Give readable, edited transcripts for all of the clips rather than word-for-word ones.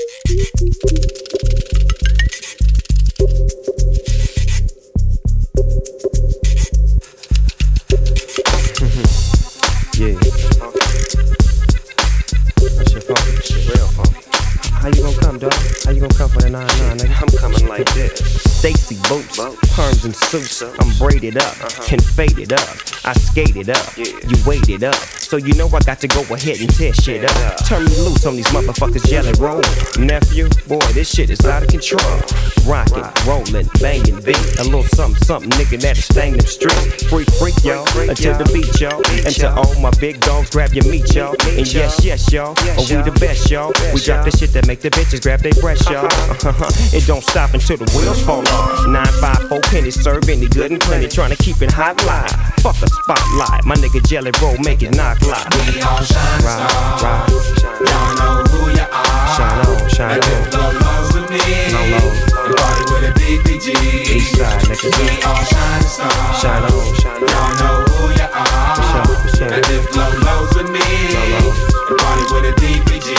Yeah. That shit funky. Shit real funky. How you gon' come, dawg? How you gon' come for the 9-9, nigga? I'm coming like this. Stacy boots, perms and suits. I'm braided up and faded up. I skated up, you waited up. So you know I got to go ahead and tear shit up. Turn me loose on these motherfuckers, jelly roll. Nephew, boy, this shit is out of control. Rockin', rollin', bangin' beat. A little something, something, nigga, that'll stain them streets. Freak, y'all, until the beat, y'all. And to all my big dogs, grab your meat, y'all. And yes, y'all, we the best, y'all. We drop the shit that make the bitches grab their breath, y'all. It don't stop until the wheels fall off. 954 pennies, serve any good and plenty. Tryna keep it hot live. Fuck a spotlight, my nigga Jelly Roll, make it knock live. We all shine stars. Y'all know who you are. Shine on, shine on. Live low lows with me. Low lows. And party with a DPG. Eastside, nigga. We all shine stars. Shine on, shine on. Y'all know who you are. For sure. And live low lows with me. And party with a DPG.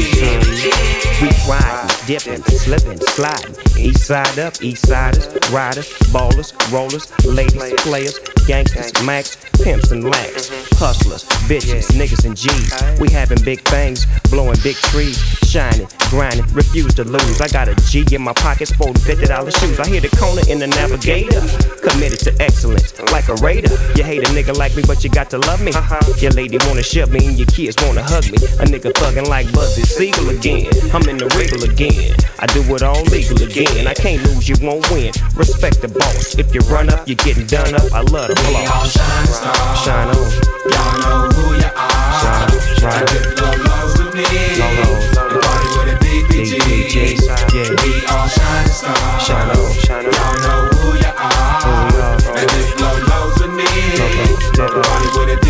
We riding, dipping, slipping, sliding. East side up, east siders, riders, ballers, rollers, ladies, players, gangsters, max, pimps and lax, hustlers, bitches, niggas and G's. We having big things, blowing big trees, shining, grinding, refuse to lose. I got a G in my pocket, sporting $50 shoes. I hear the corner in the Navigator, committed to excellence, like a raider. You hate a nigga like me, but you got to love me. Your lady wanna shove me and your kids wanna hug me. A nigga thuggin' like Buzzy Siegel again. I'm in the wiggle again. I do it all legal again. I can't lose, you won't win. Respect the boss. If you run up, you're getting done up. I love the We all floss. shine stars. Shine on. Y'all know who you are. Shine. And live low lows with me. Low lows. And party with a DPG. Yeah. We all shine stars. Shine on, shine on. Y'all know who you are. And live low lows with me. And party with a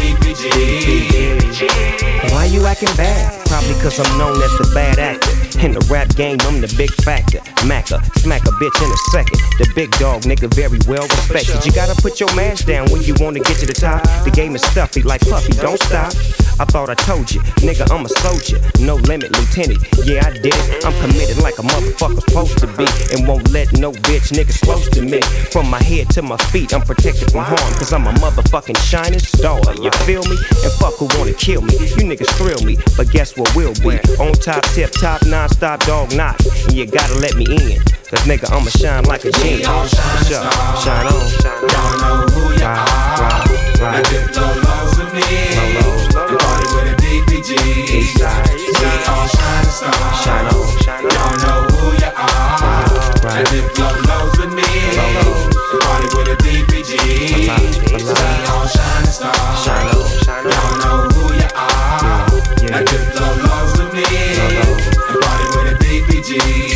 DPG. Why you acting bad? Probably cause I'm known as the bad actor. In the rap game, I'm the big factor. Macca, smack a bitch in a second. The big dog, nigga, very well respected. You gotta put your mask down when you wanna get to the top. The game is stuffy like Puffy, don't stop. I thought I told you, nigga, I'm a soldier. No limit, lieutenant. Yeah, I did it. I'm committed like a motherfucker's supposed to be. And won't let no bitch niggas close to me. From my head to my feet, I'm protected from harm. Cause I'm a motherfucking shining star. You feel me? And fuck who wanna kill me. You niggas thrill me, but guess what we'll be? On top, tip top, non-stop, dog knock. And you gotta let me in. Cause nigga, I'ma shine like a genie. We all shine Sure. stars. Shine on. Y'all know who you are. And live low lows with me. And party with a DPG. We all shine stars. Shine on. Y'all know who you are. And live low lows with me. And party with a DPG. We all shine stars. Shine on. Y'all know who you are. And live low lows with me. And party with a DPG.